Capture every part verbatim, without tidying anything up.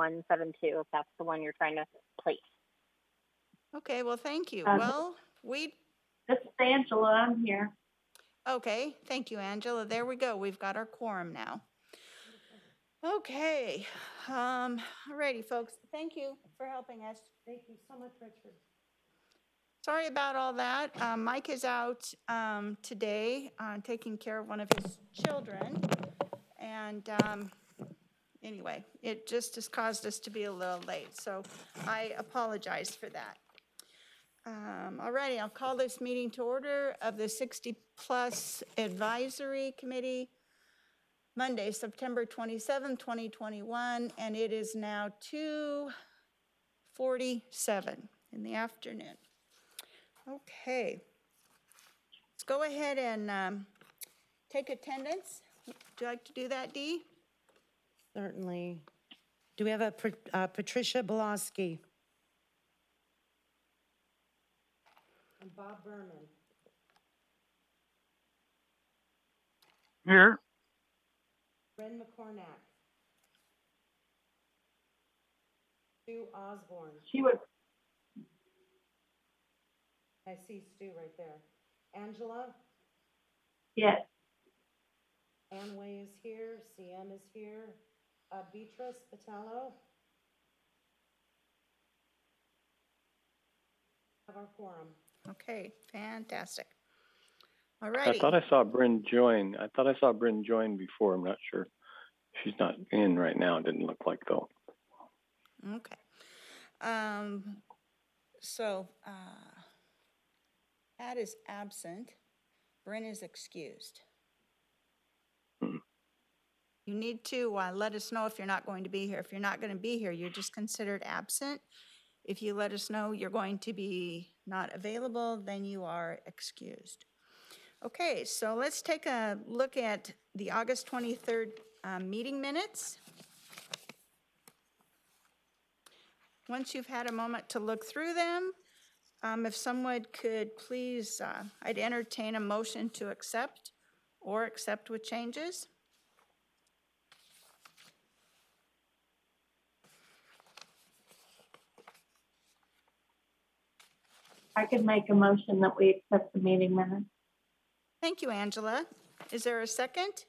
one seven two, if that's the one you're trying to place. Okay, well, thank you. Uh, Well, we, This is Angela, I'm here. okay, thank you, Angela. There we go. We've got our quorum now. Okay, um, alrighty, folks. Thank you for helping us. Thank you so much, Richard. Sorry about all that. Um, Mike is out um, today uh, taking care of one of his children. And um, anyway, it just has caused us to be a little late. So I apologize for that. Um, all righty, I'll call this meeting to order of the sixty plus Advisory Committee, Monday, September twenty-seventh, twenty twenty-one, and it is now two forty-seven in the afternoon. Okay, let's go ahead and um, take attendance. Would you like to do that, Dee? Certainly. Do we have a Pat- uh, Patricia Boloski? And Bob Berman. Here. Ren McCornack. Stu Osborne. She was, I see Stu right there. Angela. yes, Ann Way is here. C M is here. Uh, Beatrice Patello. Have our quorum. Okay, fantastic. All I righty. thought I saw Bryn join. I thought I saw Bryn join before. I'm not sure. She's not in right now. It didn't look like though. Okay. Um, so, uh, Pat is absent. Bryn is excused. Hmm. You need to uh, let us know if you're not going to be here. If you're not going to be here, you're just considered absent. If you let us know you're going to be not available, then you are excused. Okay, so let's take a look at the August twenty-third um, meeting minutes. Once you've had a moment to look through them, um, if someone could please, uh, I'd entertain a motion to accept or accept with changes. I could make a motion that we accept the meeting minutes. Thank you, Angela. Is there a second?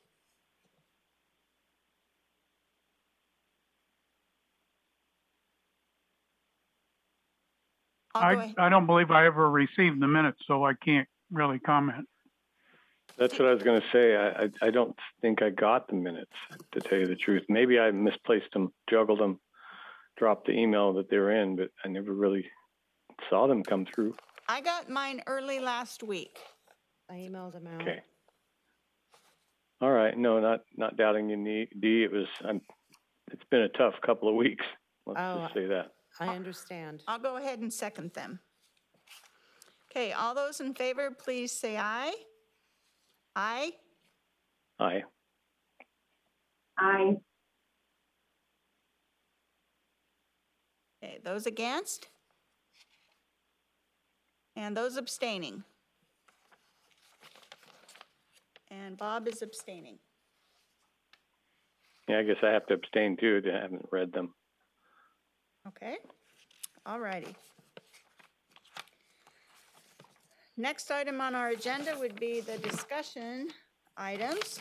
I'll go I, ahead. I don't believe I ever received the minutes, so I can't really comment. That's what I was going to say. I, I I don't think I got the minutes, to tell you the truth. Maybe I misplaced them, juggled them, dropped the email that they were in, but I never really saw them come through. I got mine early last week. I emailed him out. Okay. All right. No, not not doubting you, Nee- Dee. It was. I'm. It's been a tough couple of weeks. Let's Oh, just say that. I understand. I'll go ahead and second them. Okay, all those in favor, please say aye. Aye. Aye. I, Okay, those against? And those abstaining? And Bob is abstaining. Yeah, I guess I have to abstain too. I haven't read them. Okay, all righty. Next item on our agenda would be the discussion items.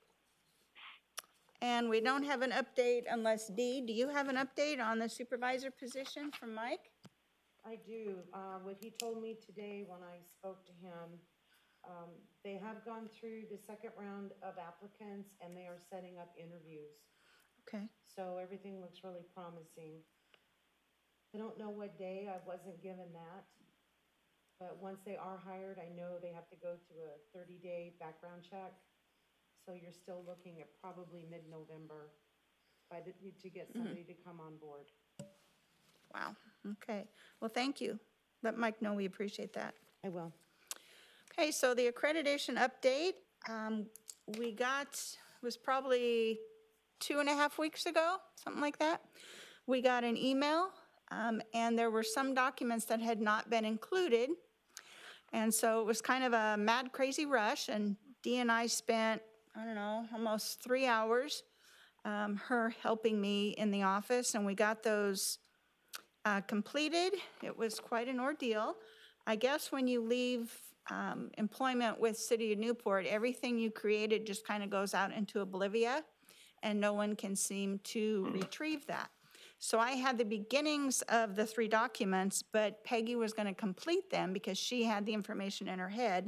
And we don't have an update unless, Dee, do you have an update on the supervisor position from Mike? I do. Uh, what he told me today when I spoke to him, um, they have gone through the second round of applicants and they are setting up interviews. Okay, So everything looks really promising. I don't know what day, I wasn't given that. But once they are hired, I know they have to go through a thirty day background check. So you're still looking at probably mid-November by the, to get somebody to come on board. wow, okay. Well, thank you. Let Mike know we appreciate that. I will. Okay, so the accreditation update, um, we got, was probably two and a half weeks ago, something like that. We got an email, um, and there were some documents that had not been included. And so it was kind of a mad, crazy rush, and Dee and I spent, I don't know, almost three hours um, her helping me in the office, and we got those uh, completed. It was quite an ordeal. I guess when you leave um, employment with City of Newport, everything you created just kind of goes out into oblivia, and no one can seem to retrieve that. So I had the beginnings of the three documents, but Peggy was going to complete them because she had the information in her head,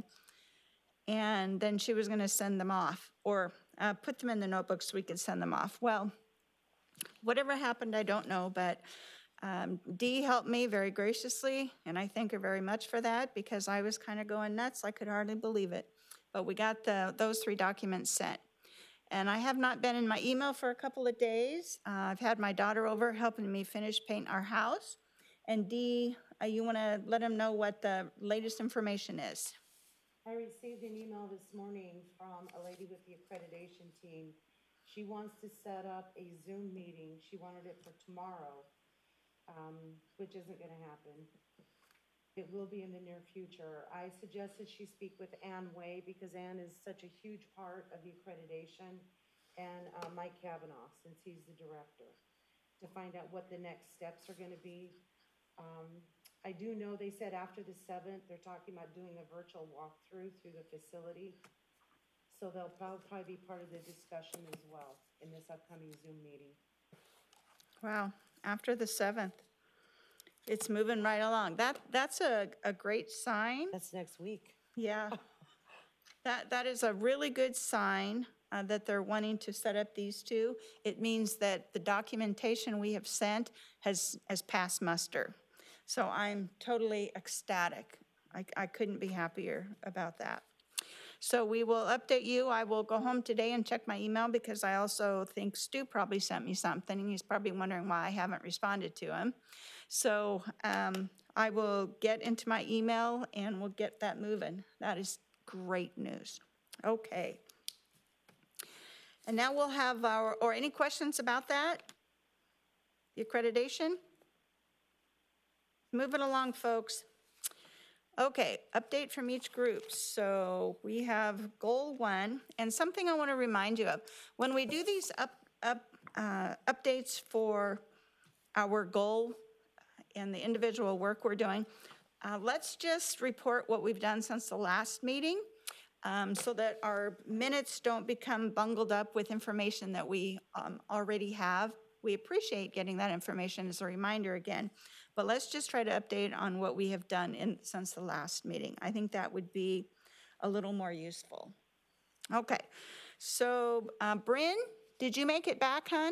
and then she was going to send them off, or uh, put them in the notebook so we could send them off. Well, whatever happened, I don't know, but um, Dee helped me very graciously, and I thank her very much for that because I was kind of going nuts. I could hardly believe it. But we got the those three documents sent. And I have not been in my email for a couple of days. Uh, I've had my daughter over helping me finish paint our house. And Dee, uh, you want to let them know what the latest information is? I received an email this morning from a lady with the accreditation team. She wants to set up a Zoom meeting. She wanted it for tomorrow, um, which isn't gonna happen. It will be in the near future. I suggested she speak with Ann Way because Ann is such a huge part of the accreditation, and uh, Mike Kavanaugh, since he's the director, to find out what the next steps are gonna be. Um, I do know they said after the seventh, they're talking about doing a virtual walkthrough through the facility. So they'll prob- probably be part of the discussion as well in this upcoming Zoom meeting. Wow, after the seventh. It's moving right along. That, that's a, a great sign. That's next week. Yeah. That, that is a really good sign uh, that they're wanting to set up these two. It means that the documentation we have sent has, has passed muster. So I'm totally ecstatic. I, I couldn't be happier about that. So we will update you. I will go home today and check my email because I also think Stu probably sent me something, and he's probably wondering why I haven't responded to him. So um, I will get into my email and we'll get that moving. That is great news. Okay. And now we'll have our, or any questions about that? The accreditation? Moving along, folks. Okay, update from each group. So we have goal one, and something I want to remind you of. When we do these up, up, uh, updates for our goal and the individual work we're doing, uh, let's just report what we've done since the last meeting um, so that our minutes don't become bungled up with information that we um, already have. We appreciate getting that information as a reminder again. But let's just try to update on what we have done in, since the last meeting. I think that would be a little more useful. Okay, so uh, Bryn, did you make it back, hon?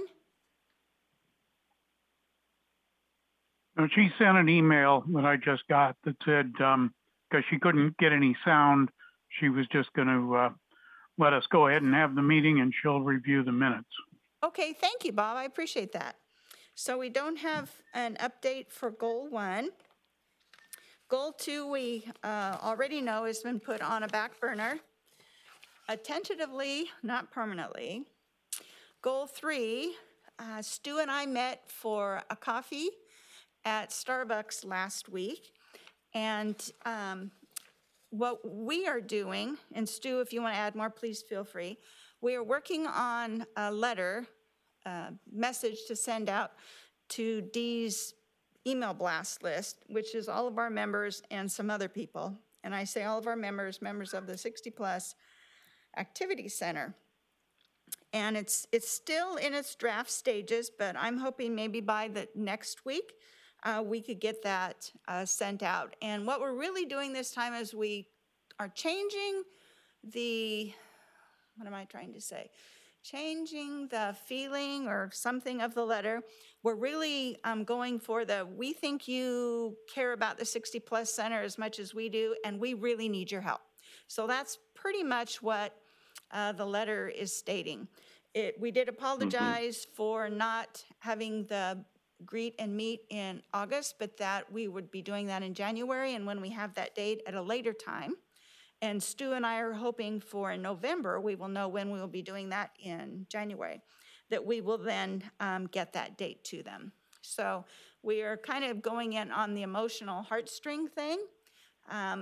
No, she sent an email that I just got that said, um, because she couldn't get any sound, she was just going to uh, let us go ahead and have the meeting and she'll review the minutes. Okay, thank you, Bob. I appreciate that. So we don't have an update for goal one. Goal two, we uh, already know has been put on a back burner, uh, tentatively, not permanently. Goal three, uh, Stu and I met for a coffee at Starbucks last week. And um, what we are doing, and Stu, if you want to add more, please feel free. We are working on a letter, uh, message to send out to Dee's email blast list, which is all of our members and some other people. And I say all of our members, members of the sixty plus Activity Center. And it's it's still in its draft stages, but I'm hoping maybe by the next week uh, we could get that uh, sent out. And what we're really doing this time is we are changing the, what am I trying to say? Changing the feeling or something of the letter. We're really um, going for the, we think you care about the sixty plus center as much as we do, and we really need your help. So that's pretty much what uh, the letter is stating. It, we did apologize mm-hmm. for not having the greet and meet in August, but that we would be doing that in January, and when we have that date at a later time. And Stu and I are hoping for in November, we will know when we will be doing that in January, that we will then um, get that date to them. So we are kind of going in on the emotional heartstring thing. Um,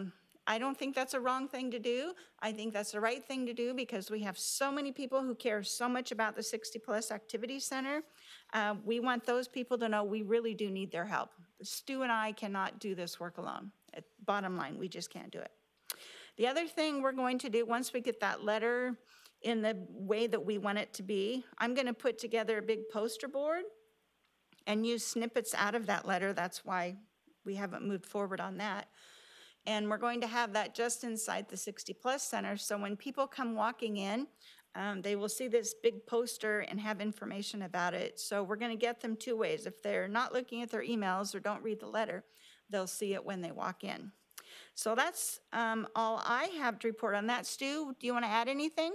I don't think that's a wrong thing to do. I think that's the right thing to do because we have so many people who care so much about the sixty plus Activity Center. Uh, we want those people to know we really do need their help. Stu and I cannot do this work alone. At bottom line, we just can't do it. The other thing we're going to do, once we get that letter in the way that we want it to be, I'm going to put together a big poster board and use snippets out of that letter. That's why we haven't moved forward on that. And we're going to have that just inside the sixty plus Center. So when people come walking in, um, they will see this big poster and have information about it. So we're going to get them two ways. If they're not looking at their emails or don't read the letter, they'll see it when they walk in. So that's um, all I have to report on that. Stu, do you want to add anything?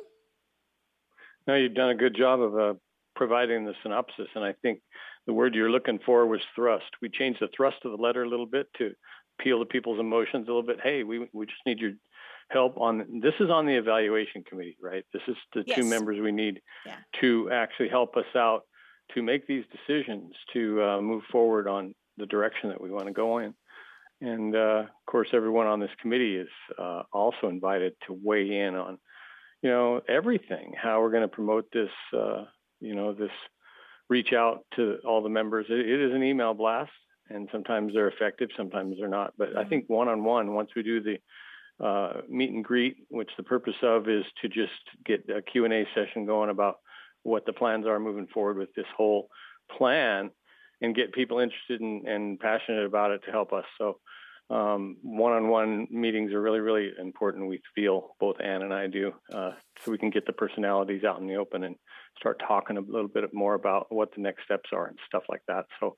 No, you've done a good job of uh, providing the synopsis, and I think the word you're looking for was thrust. We changed the thrust of the letter a little bit to appeal to people's emotions a little bit. Hey, we we just need your help on, this is on the evaluation committee, right? This is the Yes. two members we need Yeah. to actually help us out to make these decisions, to uh, move forward on the direction that we want to go in. And uh, of course, everyone on this committee is uh, also invited to weigh in on, you know, everything, how we're going to promote this, uh, you know, this reach out to all the members. It, it is an email blast, and sometimes they're effective, sometimes they're not. But I think one-on-one, once we do the uh, meet and greet, which the purpose of is to just get a Q and A session going about what the plans are moving forward with this whole plan and get people interested in, and passionate about it to help us. So um, one-on-one meetings are really, really important. We feel, both Ann and I do, uh, so we can get the personalities out in the open and start talking a little bit more about what the next steps are and stuff like that. So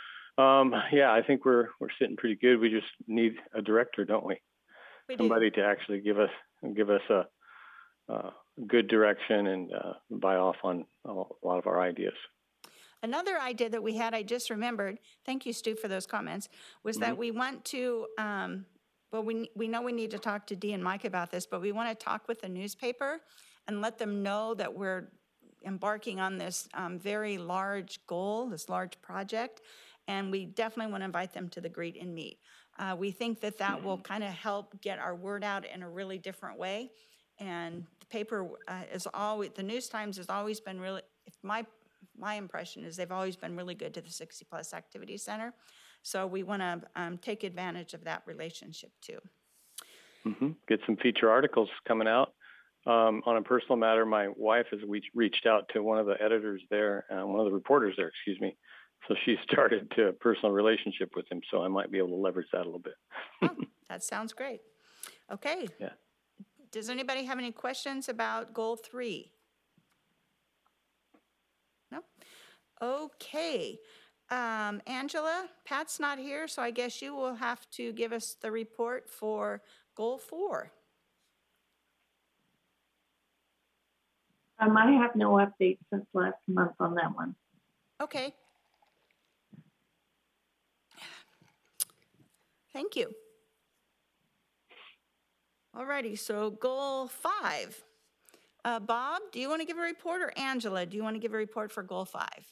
um, yeah, I think we're we're sitting pretty good. We just need a director, don't we? We do. Somebody to actually give us give us a, a good direction and uh, buy off on a lot of our ideas. Another idea that we had, I just remembered, thank you, Stu, for those comments, was that we want to, um, well, we, we know we need to talk to Dee and Mike about this, but we want to talk with the newspaper and let them know that we're embarking on this um, very large goal, this large project, and we definitely want to invite them to the greet and meet. Uh, we think that that will kind of help get our word out in a really different way. And the paper uh, is always, the News Times has always been really, if my my impression is they've always been really good to the sixty plus Activity Center. So we want to um, take advantage of that relationship too. Mm-hmm. Get some feature articles coming out. Um, on a personal matter, my wife has we- reached out to one of the editors there, uh, one of the reporters there, excuse me. So she started to a personal relationship with him. So I might be able to leverage that a little bit. Oh, that sounds great. Okay. Yeah. Does anybody have any questions about goal three? No? Okay. Um, Angela, Pat's not here, so I guess you will have to give us the report for goal four. Um, I have no update since last month on that one. Okay. Thank you. All righty, so goal five. Uh, Bob, do you want to give a report, or Angela, do you want to give a report for goal five?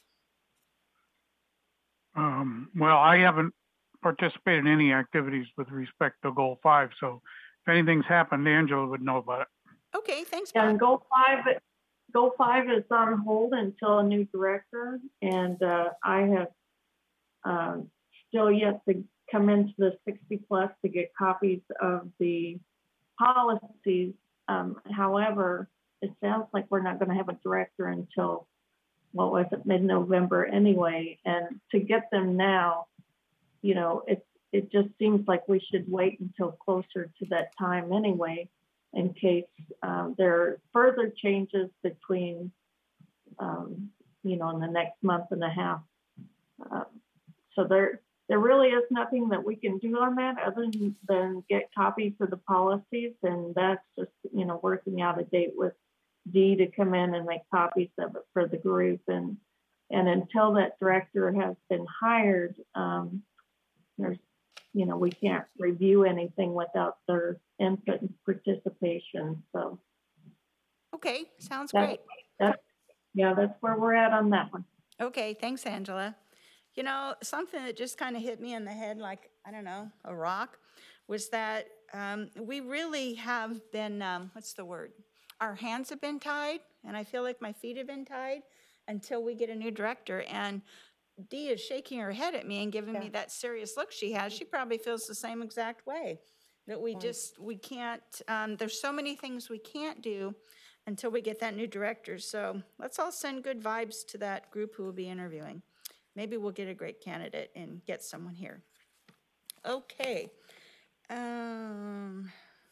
Um, well, I haven't participated in any activities with respect to goal five, so if anything's happened, Angela would know about it. Okay, thanks, And Bob. goal five, goal five is on hold until a new director, and uh, I have um, still yet to come into the sixty plus to get copies of the policies. Um, however, it sounds like we're not going to have a director until, what was it, mid-November anyway. And to get them now, you know, it it just seems like we should wait until closer to that time anyway, in case um, there are further changes between, um, you know, in the next month and a half. Um, so there, there really is nothing that we can do on that other than, than get copies of the policies. And that's just, you know, working out a date with Dee to come in and make copies of it for the group. And, and until that director has been hired, um, there's, you know, we can't review anything without their input and participation. So Okay, sounds that, great. that, yeah, that's where we're at on that one. Okay, thanks, Angela. You know, something that just kind of hit me in the head like, I don't know, a rock, was that Um, we really have been, um, what's the word? Our hands have been tied, and I feel like my feet have been tied until we get a new director. And Dee is shaking her head at me and giving me Yeah. that serious look she has. She probably feels the same exact way. That we Right. just, we can't, um, there's so many things we can't do until we get that new director. So let's all send good vibes to that group who will be interviewing. Maybe we'll get a great candidate and get someone here. Okay. Um,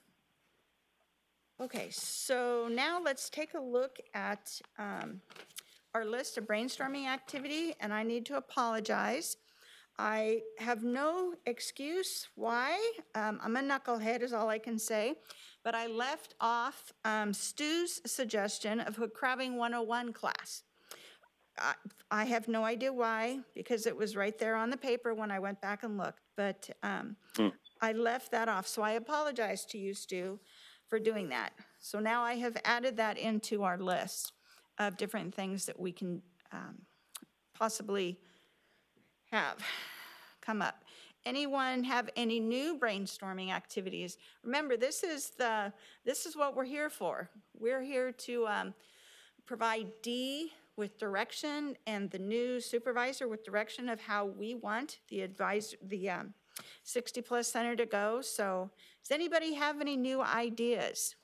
okay, so now let's take a look at um, our list of brainstorming activity, and I need to apologize. I have no excuse why. Um, I'm a knucklehead is all I can say, but I left off um, Stu's suggestion of a Crabbing one oh one class. I, I have no idea why, because it was right there on the paper when I went back and looked, but um, Hmm. I left that off. So I apologize to you, Stu, for doing that. So now I have added that into our list of different things that we can um, possibly have come up. Anyone have any new brainstorming activities? Remember, this is the, this is what we're here for. We're here to um, provide Dee with direction and the new supervisor with direction of how we want the advisor, the um, sixty plus center to go. So does anybody have any new ideas?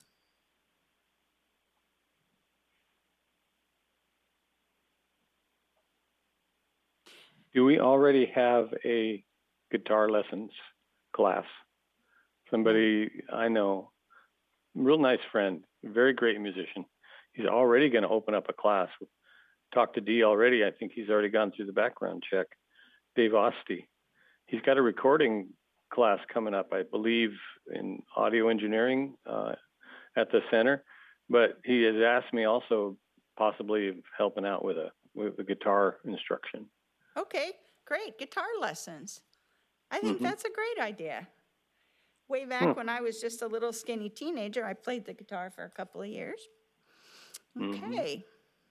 Do we already have a guitar lessons class? Somebody I know, real nice friend, very great musician. He's already going to open up a class. Talked to Dee already. I think he's already gone through the background check. Dave Osti. He's got a recording class coming up, I believe, in audio engineering uh, at the center. But he has asked me also possibly helping out with a with a guitar instruction. Okay, great, guitar lessons. I think Mhm. that's a great idea. Way back Hmm. when I was just a little skinny teenager, I played the guitar for a couple of years. Mhm. Okay.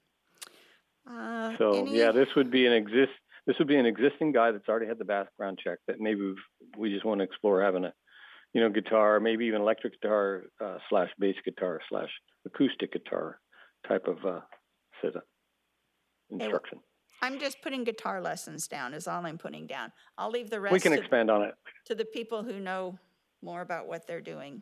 Uh, So any- yeah, this would be an exist. This would be an existing guy that's already had the background check. That maybe we've, we just want to explore having a, you know, guitar, maybe even electric guitar uh, slash bass guitar slash acoustic guitar type of uh, set of instruction. I'm just putting guitar lessons down is all I'm putting down. I'll leave the We rest can to, expand on it. to the people who know more about what they're doing.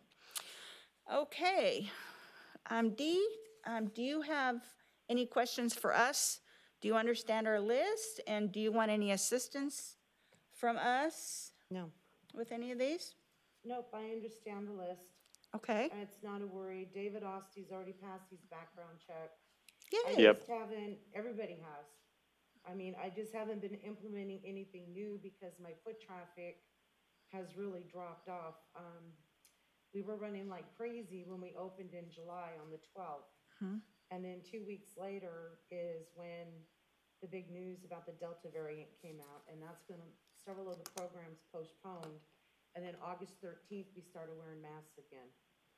Okay. Um, Dee, um, do you have any questions for us? Do you understand our list? And do you want any assistance from us No. with any of these? Nope, I understand the list. Okay. And it's not a worry. David Osti's already passed his background check. I Yay. Yep. just haven't, everybody has. I mean, I just haven't been implementing anything new because my foot traffic has really dropped off. Um, we were running like crazy when we opened in July on the twelfth. Hmm. And then two weeks later is when the big news about the Delta variant came out, and that's gonna, several of the programs postponed. And then August thirteenth, we started wearing masks again.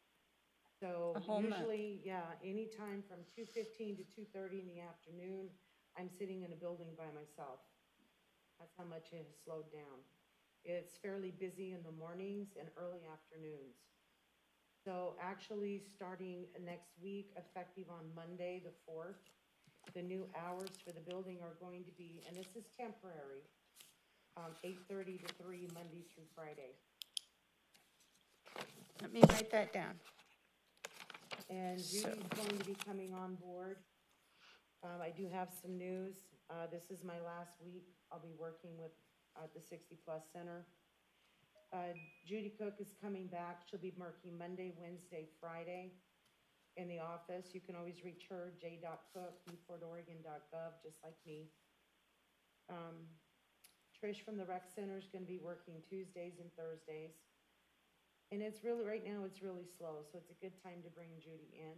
So A whole month. usually, yeah, anytime from two fifteen to two thirty in the afternoon, I'm sitting in a building by myself. That's how much it has slowed down. It's fairly busy in the mornings and early afternoons. So actually, starting next week, effective on Monday, the fourth, the new hours for the building are going to be, and this is temporary, um, eight thirty to three, Monday through Friday. Let me write that down. And So- Judy's going to be coming on board. Um, I do have some news. Uh, this is my last week. I'll be working with, at the sixty plus center. Uh, Judy Cook is coming back. She'll be working Monday, Wednesday, Friday in the office. You can always reach her, j dot cook, newport oregon dot gov, just like me. Um, Trish from the rec center is gonna be working Tuesdays and Thursdays. And it's really, right now, it's really slow, so it's a good time to bring Judy in.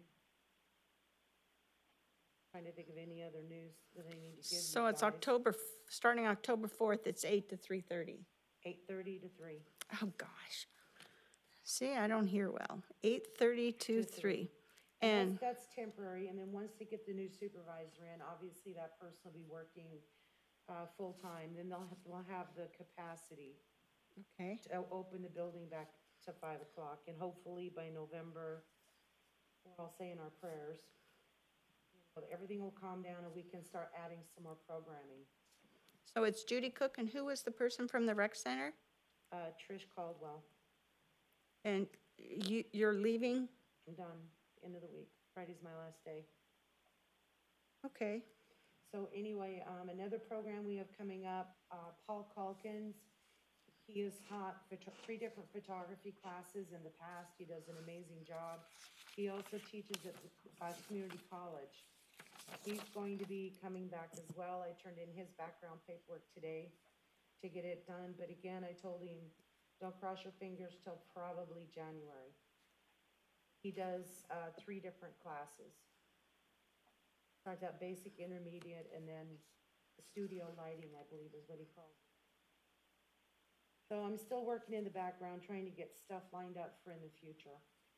Trying to think of any other news that I need to give you So it's guys. October, f- starting October fourth, it's eight to three thirty. Eight thirty to three. Oh, gosh. See, I don't hear well. eight thirty to To three. three. And, That's, that's temporary, and then once they get the new supervisor in, obviously that person will be working, uh, full-time, then they'll have, they'll have the capacity okay, to o- open the building back to five o'clock, and hopefully by November, we're all saying our prayers. You know, everything will calm down and we can start adding some more programming. So it's Judy Cook, and who was the person from the rec center? Uh, Trish Caldwell, And you, you're leaving? I'm done, end of the week. Friday's my last day. Okay. So anyway, um, another program we have coming up, uh, Paul Calkins, he has taught photo- three different photography classes in the past. He does an amazing job. He also teaches at the uh, community college. He's going to be coming back as well. I turned in his background paperwork today to get it done, but again, I told him, don't cross your fingers till probably January. He does uh, three different classes. Starts out basic, intermediate, and then studio lighting, I believe is what he calls it. So I'm still working in the background, trying to get stuff lined up for in the future.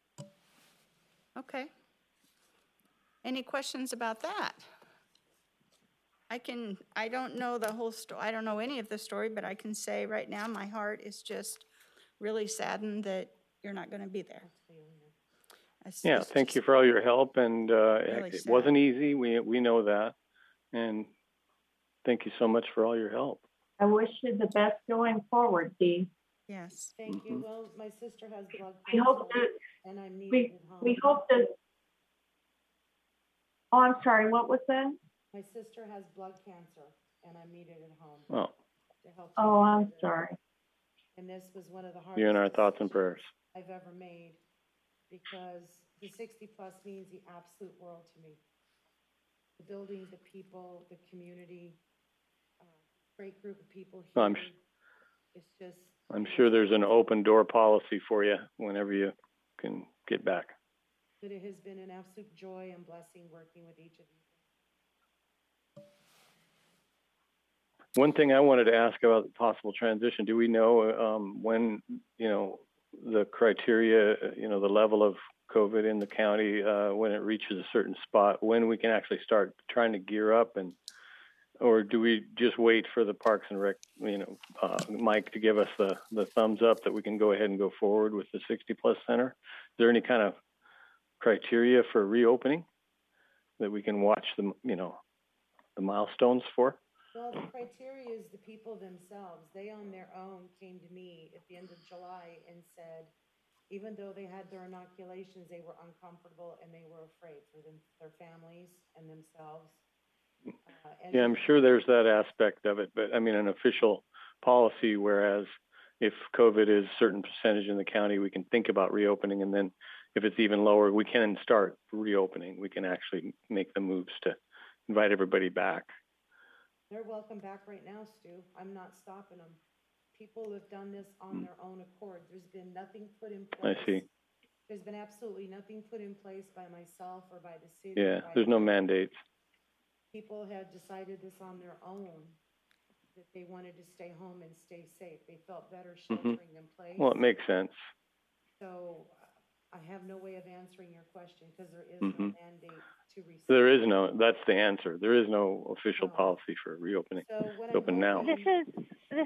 Okay. Any questions about that? I can, I don't know the whole sto, I don't know any of the story, but I can say right now, my heart is just really saddened that you're not gonna be there. I'll tell you later. It's- Yeah, it's thank just- you for all your help, and uh, Really it sad. wasn't easy. We we know that, and thank you so much for all your help. I wish you the best going forward, Dee. Yes. Thank you. Mhm. Well, my sister has blood We hope cancer, that, and I'm needed we, at home. we hope that, oh, I'm sorry, what was that? My sister has blood cancer, and I'm needed at home Well, to help. take Oh, care I'm of her. sorry. And this was one of the hardest. you're in our thoughts and decisions prayers. I've ever made, because the sixty plus means the absolute world to me. The building, the people, the community, uh, great group of people No, here. I'm sh- It's just. I'm sure there's an open door policy for you whenever you can get back. But it has been an absolute joy and blessing working with each of you. One thing I wanted to ask about the possible transition, do we know um, when, you know, the criteria, uh, you know, the level of COVID in the county, uh, when it reaches a certain spot, when we can actually start trying to gear up, and, or do we just wait for the Parks and Rec, you know, uh, Mike to give us the, the thumbs up that we can go ahead and go forward with the sixty plus center? Is there any kind of criteria for reopening that we can watch the, you know, the milestones for? Well, the criteria is the people themselves. They on their own came to me at the end of July and said, even though they had their inoculations, they were uncomfortable and they were afraid for them, their families and themselves. Uh, and Yeah, I'm sure there's that aspect of it, but I mean, an official policy, whereas if COVID is a certain percentage in the county, we can think about reopening, and then if it's even lower, we can start reopening. We can actually make the moves to invite everybody back. They're welcome back right now, Stu. I'm not stopping them. People have done this on their own accord. There's been nothing put in place. I see. There's been absolutely nothing put in place by myself or by the city. Yeah, by there's no the- mandates. People had decided this on their own, that they wanted to stay home and stay safe. They felt better sheltering in place. Well, it makes sense. So uh, I have no way of answering your question because there is no Mhm. mandate to receive. There is no, that's the answer. There is no official No. policy for reopening. So what I'm Open now. This hoping- is, this,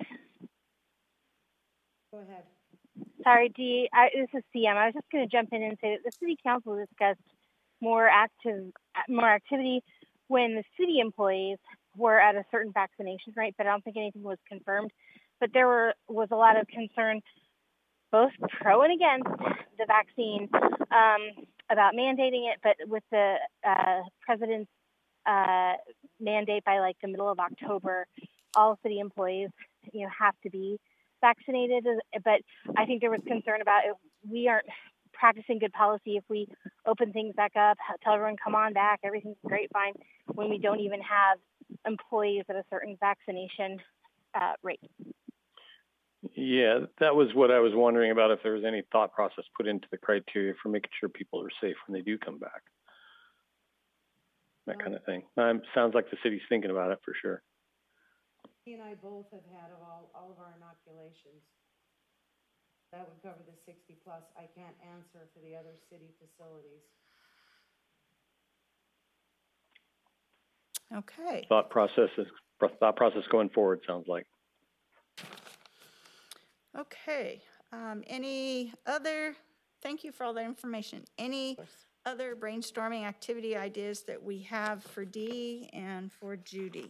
Go ahead. sorry, Dee, I, this is C M. I was just going to jump in and say that the city council discussed more active, more activity when the city employees were at a certain vaccination rate, but I don't think anything was confirmed. But there were, was a lot of concern, both pro and against the vaccine, um, about mandating it, but with the uh, president's uh, mandate by like the middle of October, all city employees, you know, have to be vaccinated. But I think there was concern about if we aren't practicing good policy, if we open things back up, tell everyone come on back, everything's great, fine, when we don't even have employees at a certain vaccination uh, rate. Yeah, that was what I was wondering about, if there was any thought process put into the criteria for making sure people are safe when they do come back. That kind of thing. Um, sounds like the city's thinking about it for sure. He and I both have had of all, all of our inoculations. That would cover the sixty plus. I can't answer for the other city facilities. Okay. Thought process is, thought process going forward, sounds like. Okay. Um, any other, thank you for all the information. Any other brainstorming activity ideas that we have for Dee and for Judy?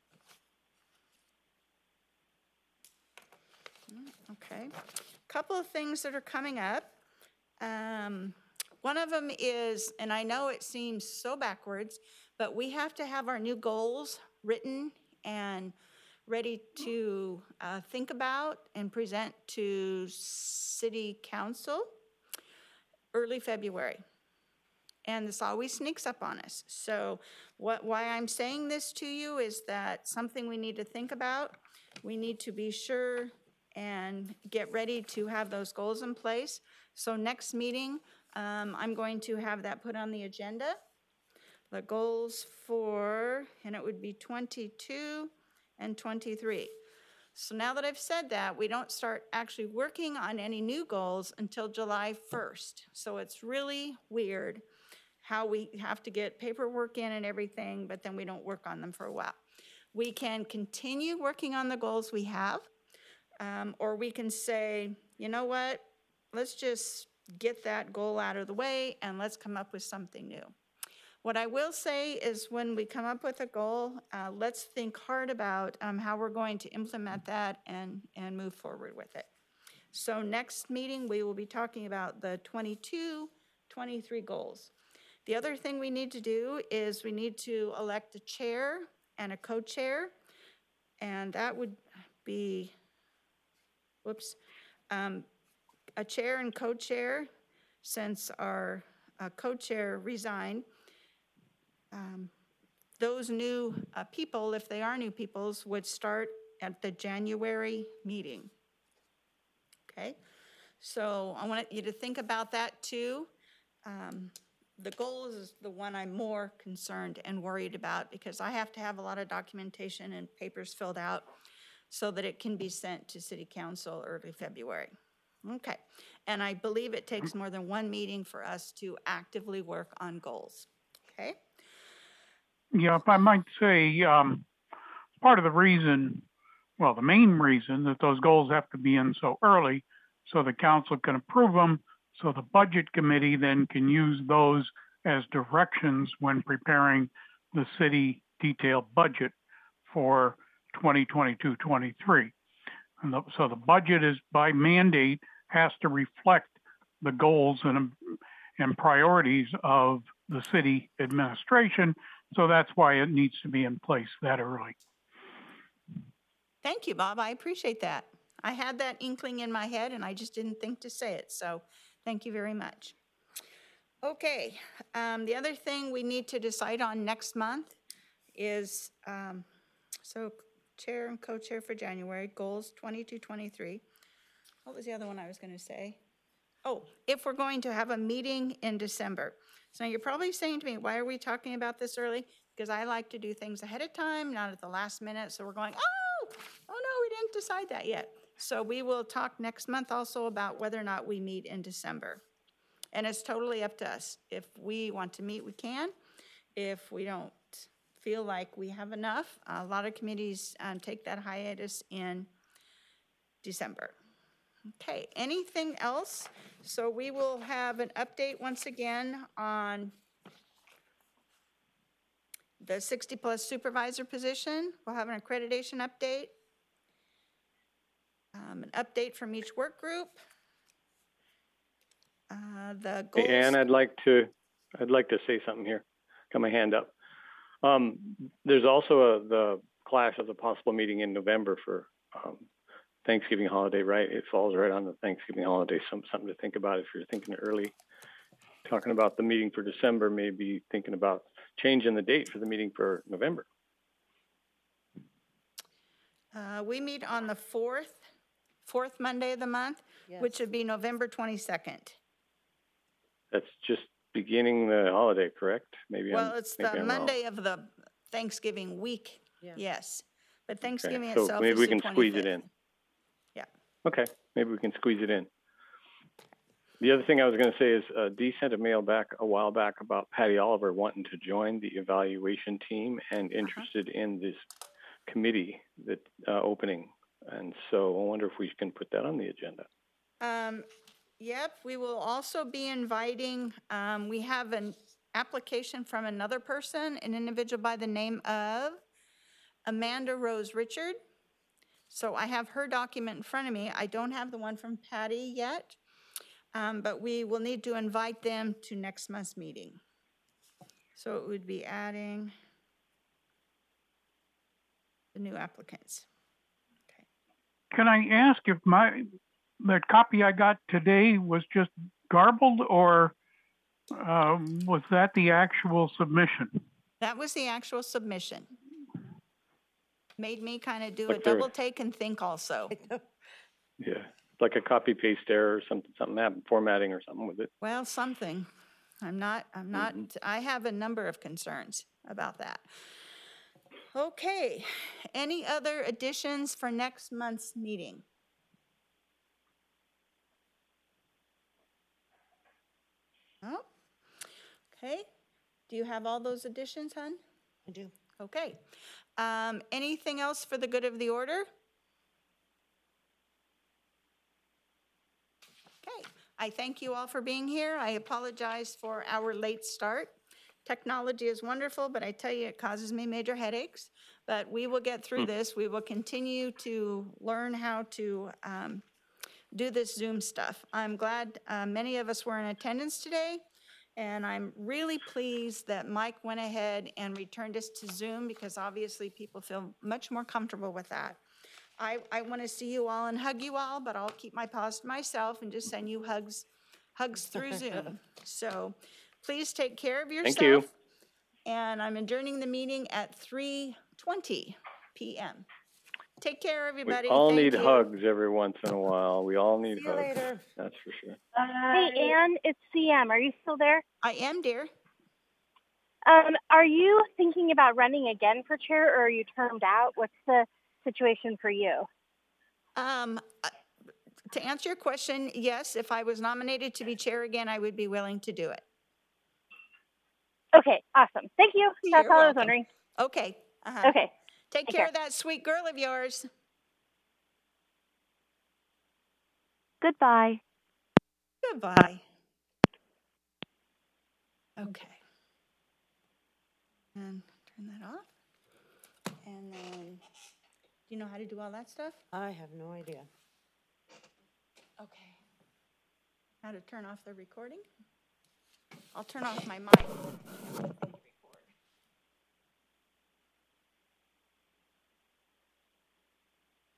Okay. Couple of things that are coming up. Um, one of them is, and I know it seems so backwards, but we have to have our new goals written and ready to uh, think about and present to city council early February. And this always sneaks up on us. So what, why I'm saying this to you is that something we need to think about. We need to be sure and get ready to have those goals in place. So next meeting, um, I'm going to have that put on the agenda. The goals for, and it would be twenty-two and twenty-three. So now that I've said that, we don't start actually working on any new goals until July first. So it's really weird how we have to get paperwork in and everything, but then we don't work on them for a while. We can continue working on the goals we have, um, or we can say, you know what, let's just get that goal out of the way and let's come up with something new. What I will say is when we come up with a goal, uh, let's think hard about um, how we're going to implement that and, and move forward with it. So next meeting, we will be talking about the twenty-two, twenty-three goals. The other thing we need to do is we need to elect a chair and a co-chair, and that would be, whoops, um, a chair and co-chair, since our uh, co-chair resigned. Um, those new uh, people, if they are new peoples, would start at the January meeting. Okay, so I want you to think about that too. Um, the goal is the one I'm more concerned and worried about because I have to have a lot of documentation and papers filled out so that it can be sent to City Council early February. Okay, and I believe it takes more than one meeting for us to actively work on goals. Okay. Yeah, if I might say, um, part of the reason, well, the main reason that those goals have to be in so early so the council can approve them, so the budget committee then can use those as directions when preparing the city detailed budget for twenty twenty-two twenty-three. And the, so the budget is by mandate has to reflect the goals and, and priorities of the city administration. So that's why it needs to be in place that early. Thank you, Bob. I appreciate that. I had that inkling in my head and I just didn't think to say it. So thank you very much. Okay, um, the other thing we need to decide on next month is, um, so chair and co-chair for January, goals twenty-two twenty-three. What was the other one I was going to say? Oh, if we're going to have a meeting in December. So you're probably saying to me, why are we talking about this early? Because I like to do things ahead of time, not at the last minute. So we're going, oh, oh no, we didn't decide that yet. So we will talk next month also about whether or not we meet in December. And it's totally up to us. If we want to meet, we can. If we don't feel like we have enough, a lot of committees um, take that hiatus in December. Okay, anything else? So we will have an update once again on the sixty plus supervisor position. We'll have an accreditation update, um, an update from each work group. Uh, the goals. Hey, Ann, I'd like to, I'd like to say something here. Got my hand up. Um, there's also a, the clash of the possible meeting in November for um, Thanksgiving holiday, right? It falls right on the Thanksgiving holiday. Some, something to think about if you're thinking early. Talking about the meeting for December, maybe thinking about changing the date for the meeting for November. Uh, we meet on the fourth, fourth Monday of the month, Yes. which would be November twenty-second. That's just beginning the holiday, correct? Maybe Well, I'm, it's maybe the I'm Monday of the Thanksgiving week, Yeah. yes. But wrong. Thanksgiving Okay, so itself maybe is we the can squeeze it twenty-fifth. in. Yeah. Okay, maybe we can squeeze it in. The other thing I was going to say is uh, Dee sent a mail back a while back about Patty Oliver wanting to join the evaluation team and interested uh-huh. in this committee that uh, opening. And so I wonder if we can put that on the agenda. Um, yep, we will also be inviting, um, we have an application from another person, an individual by the name of Amanda Rose Richard. So I have her document in front of me. I don't have the one from Patty yet, um, but we will need to invite them to next month's meeting. So it would be adding the new applicants. Okay. Can I ask if my, the copy I got today was just garbled, or um, was that the actual submission? That was the actual submission. Made me kind of do a Like there- double take and think also. Yeah, like a copy paste error or something, something happened, formatting or something with it. Well, something. I'm not, I'm not, Mhm. I have a number of concerns about that. Okay, any other additions for next month's meeting? Oh, okay. Do you have all those additions, hon? I do. Okay. Um, anything else for the good of the order? Okay, I thank you all for being here. I apologize for our late start. Technology is wonderful, but I tell you, it causes me major headaches. But we will get through this. We will continue to learn how to um, do this Zoom stuff. I'm glad uh, many of us were in attendance today, and I'm really pleased that Mike went ahead and returned us to Zoom, because obviously people feel much more comfortable with that. I, I want to see you all and hug you all, but I'll keep my paws to myself and just send you hugs, hugs through Zoom. So please take care of yourself. Thank you. And I'm adjourning the meeting at three twenty p m Take care, We everybody. all Thank need you. hugs every once in a while. We all need See you hugs. later. That's for sure. Hey, Ann, it's C M. Are you still there? I am, dear. Um, are you thinking about running again for chair, or are you termed out? What's the situation for you? Um, uh, to answer your question, yes, if I was nominated to be chair again, I would be willing to do it. Okay, awesome. Thank you. That's You're all I was welcome. wondering. Okay. Uh-huh. Okay. Take Take care care. of that sweet girl of yours. Goodbye. Goodbye. Okay. And turn that off. And then, do you know how to do all that stuff? I have no idea. Okay. How to turn off the recording? I'll turn off my mic.